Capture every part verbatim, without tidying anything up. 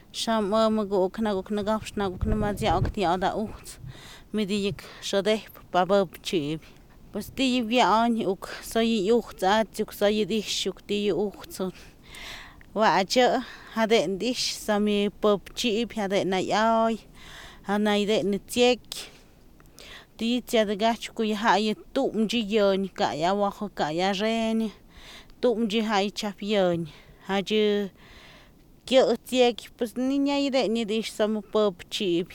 Sham mago knago knagaf snago knamazia oktia da ucht. Midik shadeh babab chib. Pues die vian uk soy ucht at uk soy dish uk die ucht. Wacha hade dish sami pop chib hade na yai. Hanaide nitiek. Die tia de gach ku ya ye tum ji yon ka ya wa ka ya ren. Tum ji hai chap yon. Haje Kyo tiek pues niña ide ni dish sam pop chib.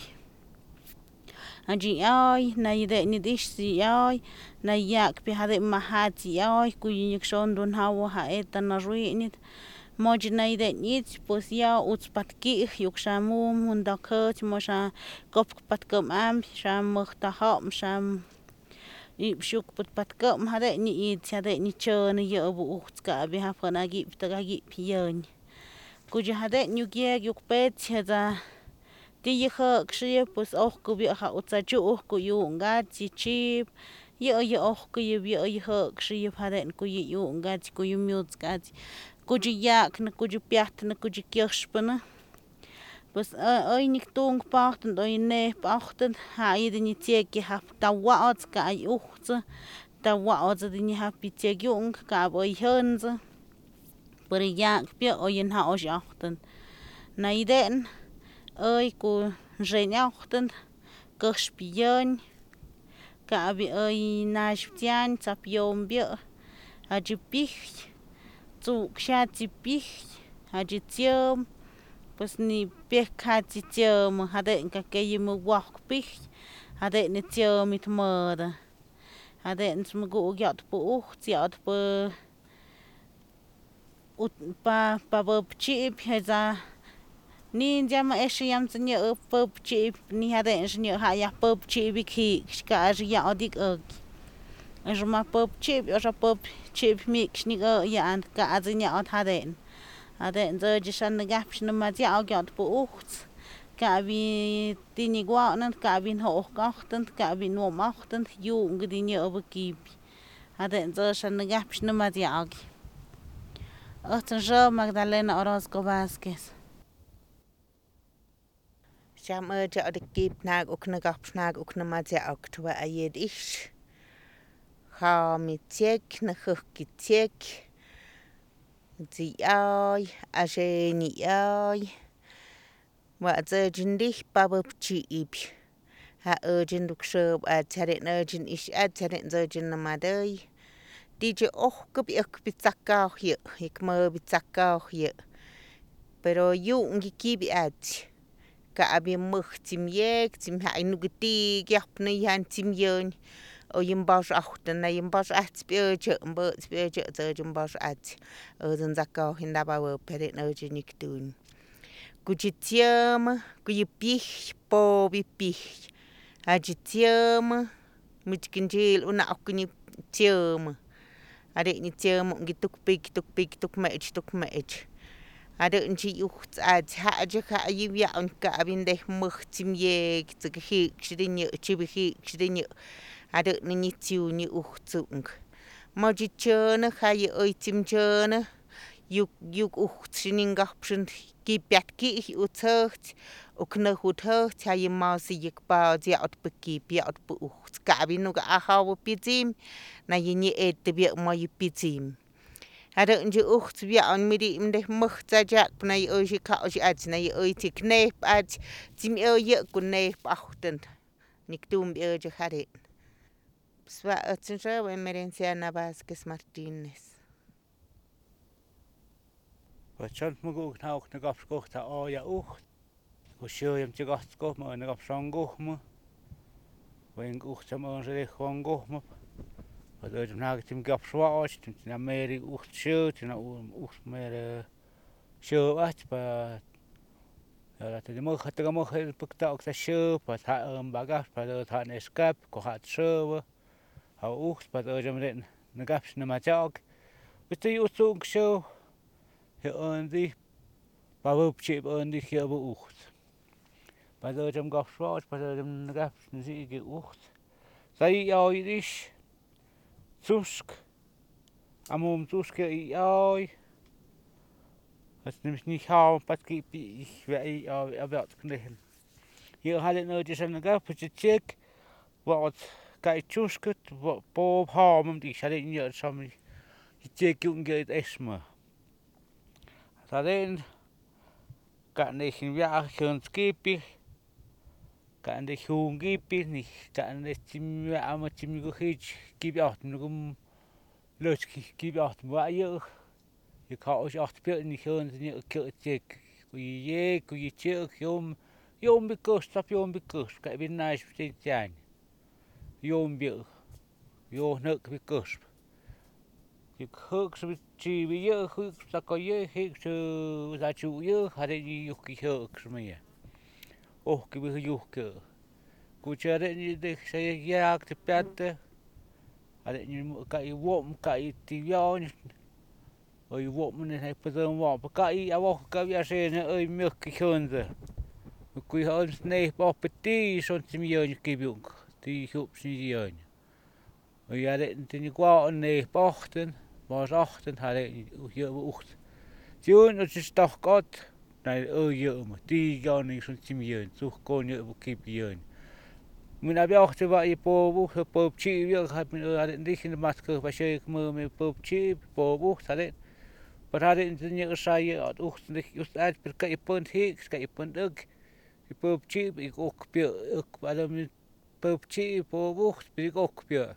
Aji ay na ide ni dish si ay na yak pi hade mahati ay kuyinik shon dun hawa ha eta na ruinit. Moj na ide nit pues ya uts patki yuk shamu munda kut mosha kop patkum am sham muhta ham sham ip shuk put patkum hade ni it hade ni chon yo bu uts ka bi ha fana gi ptaga gi piyon. Kuja hade nyugie yuk pet heda ti yho kshie pues och ku bi ha utsa chu ku yu nga chi chip yo yo och ku yu yo yho kshie hade ku yu nga ku yu myuts ka kuja yak na kuja piat na kuja kirspana pues oi nik tung pacht und oi ne pachten ha ide ni tiek ha ta wa ka ai uchtsa ta wa di ni ha pi tiek jung ka oi hönse por yak pio oyen ha os achten na iden oi ku ren achten kuspion ka bi oi nash tian tapion bio haji pich zu kshat pich haji tiom pues ni pekha tiom hade ka ke yim wak pich hade ni tiom mit moda hade nsm go gyat po ucht yat po pa pa bob chip heza ni jama eshi yam tnya pop chip ni hade shnya ha ya pop chip ki ska ya odik og ajma pop chip ya pop chip mix ni go ya and ka aznya od hade hade zo jishan gap shna ma ja og yat po ucht ka vi tini gwa nan ka vi ho gachten ka vi no machten jung di ni ob ki hade zo shan gap shna ma ja og Otra Magdalena Orozco Vázquez. Sham urja od kip nag uk na gap nag uk na mazia ok twa ayed ish. Ha mi tiek na khuk ki tiek. Zi ay ashe ni ay. Wa zerjin dich babab chi ib. Ha urjin duk shub at tarit urjin ish at tarit zerjin na maday. D J oh kup ik pizzakao hier ik mo pizzakao hier pero yung gikibi at ka abi mug tim yek tim ha inu giti gyap na yan tim yon o yung bas achten na yung bas at spioje mbo spioje zo yung bas at o zon zakao hinda ba wo pere no jinik dun kujitiam kuyipih po bipih ajitiam mitkinjil una akuni tiam Ada ni tiam gituk pik tuk pik tuk mech tuk mech. Ada nchi ucht at ha aja ka ayivya on ka abinde mug tim ye tuk hi kshidin chibi hi kshidin ada ni tiu ni uchtung. Moji chana ha ye oi tim chana yuk yuk ucht shinin gapschen ki piat ki utert ukna hutert ha ye mausi yik ba dia at peki piat bu ucht ka binu ga ahaw pitim na yini et bi mo yipitim hada nje ucht bi an midi im de muchta jak na y oji ka oji at na y oi tik ne at tim e ye kunne achten nik tum bi oji hade swa atsinja we Merenciana Vázquez Martínez Wachon mugo na ok na gapsko ta o ya ucht ko shoyam ti gasko mo na gapsango mo wen ucht sam on re khongo mo Wat uit na tim gap swaash tim na meri ucht shoot na ucht mer show at pa ja dat de mo hat ga mo het pakta ok ta show pa ta um bagas pa de ta ne skap ko hat show ha ucht pa de jam den na gap na ma jog bit ju so show he on di pa wo chip on di he wo ucht pa de jam gap swaash pa de jam na gap na zi ge ucht sai ja is Tusk, amom tusk i ai, As nims ni ha pat ki pi vei a vet knen. Hier had ik nooit eens aan de gaffe check wat kai chuskut wat po ha mum die had ik niet sam check yung get esma. Tadin kan ik in ja gaan skipi kan de hungi pi ni kan de tim ja ama tim go hich gib acht nugum löski gib acht wa je je kan os acht pi ni gaan ni check ku je ku je check yom yom bi kost tap yom bi kost ka bin nice tin jan yom bi yo nuk bi kost je hook so chi bi je hook sa ko je hik so za chu je had je yo ki hook so me oh ki bi yo ke ku chere ni de se ya ak te pette had je ka i wom ka i ti yo ni oi wom ni he pedon wom ka i a wo ka ya se ne oi muk ki khonde kui hon snee op petit son tim join kibung die groep si join ja det tin kwa ne pochten was achten had je ocht join het is toch got nee o je die join son tim join zo kon je op kip join mun ab achte wa je po bu po chi je had min had dich in de masker was je me me po chi po bu had het maar had het nie gesai at ocht nicht just uit per kai punt hik kai punt ook die pop chip ik ook pje ook wel met pop chip op woord ik ook pje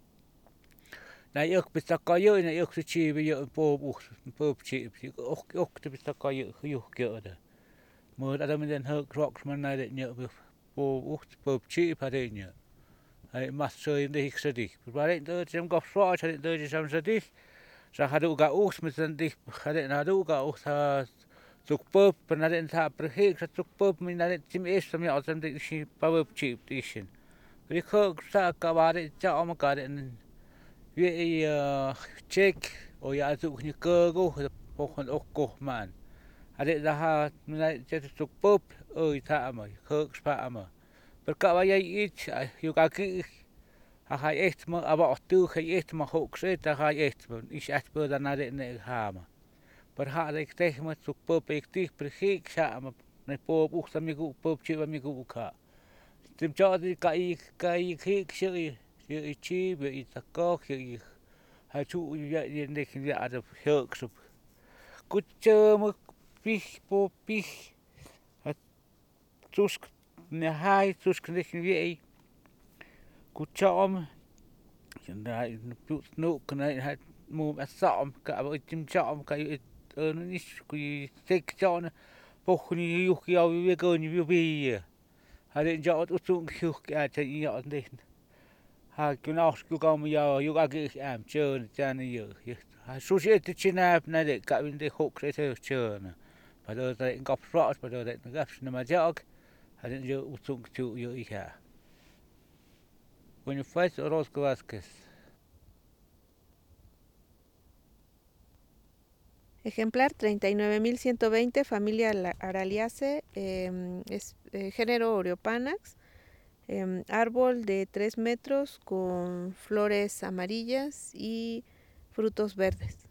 nou ook best kan je en ook de chip je pop woord pop chip ik ook ook de best kan je genoeg keer maar dat met een hoek rocks maar naar het niet pop woord pop chip had je niet hij mag zo in de hik zit maar het dat hem gaf zwaar het dat is hem zit ze hadden ook ook met een dik hadden hadden ook ook Tuk pop na den ta prehek sa tuk pop min na den tim es sam ya sam de shi power chip tishin. Vi khok sa ka bare cha om ka den vi check o ya tu ni ko go po khon ok ko man. Ade da ha na cha tuk pop oi ta ma khok spa ma. Per ka va ya ich yu ka ki ha ha echt ma aber tu ha echt ma khok se ta ha echt is echt po da na den ha ma. Per had ik tegen me zoek pop ik tig prehik samen met pop ook sam ik pop chi wa mi ku ka tim cha di kai kai hik shi je chi be i ta ko je ha chu ya je ne kin ya ada hok so gut me pich pop pich het tusk ne hai tusk ne kin wie gut cha om ja nu kan hij mo asam ka tim cha om ka ơn ít cái thích cho nó bốc ni yêu kiao với cơ ni với bi hà định cho tụt xuống khiu cái chạy nhỏ đây hà cái nào cái con bây giờ yêu cái em chơi cha này giờ hà số sẽ thì trên app này để cả bên đây hộp sẽ theo chơi nè bây giờ tại gặp rõ bây giờ tại gặp nhưng mà chắc hà định giờ tụt xuống chịu yêu ít ha Bonifacio Orozco Vázquez. Ejemplar treinta y nueve mil ciento veinte, familia Araliaceae, eh, es, eh, género Oreopanax, eh, árbol de tres metros con flores amarillas y frutos verdes.